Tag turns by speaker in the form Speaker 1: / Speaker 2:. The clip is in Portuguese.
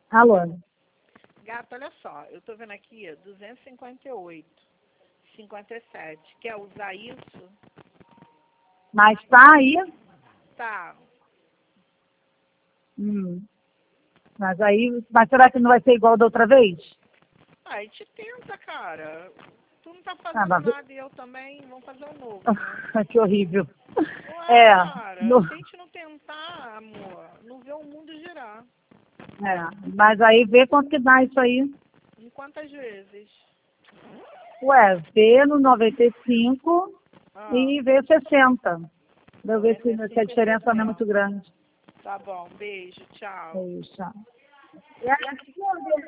Speaker 1: Alô?
Speaker 2: Gata, olha só, eu tô vendo aqui 258,57. Quer usar isso?
Speaker 1: Mas tá aí?
Speaker 2: Tá.
Speaker 1: Mas aí, mas será que não vai ser igual da outra vez?
Speaker 2: Ah, a gente tenta, cara. Tu não tá
Speaker 1: Ah,
Speaker 2: fazendo
Speaker 1: mas...
Speaker 2: nada e eu também. Vamos fazer um novo, né?
Speaker 1: que horrível.
Speaker 2: Ué, cara,
Speaker 1: No-
Speaker 2: se a gente não tentar, amor, não vê o mundo girar.
Speaker 1: mas aí vê quanto que dá isso aí.
Speaker 2: Em quantas vezes?
Speaker 1: Ué, vê no 95
Speaker 2: Ah,
Speaker 1: e vê 60. Pra eu ver se a
Speaker 2: 95 e
Speaker 1: diferença não é muito
Speaker 2: 60.
Speaker 1: grande.
Speaker 2: Tá bom, beijo, tchau.
Speaker 1: É isso.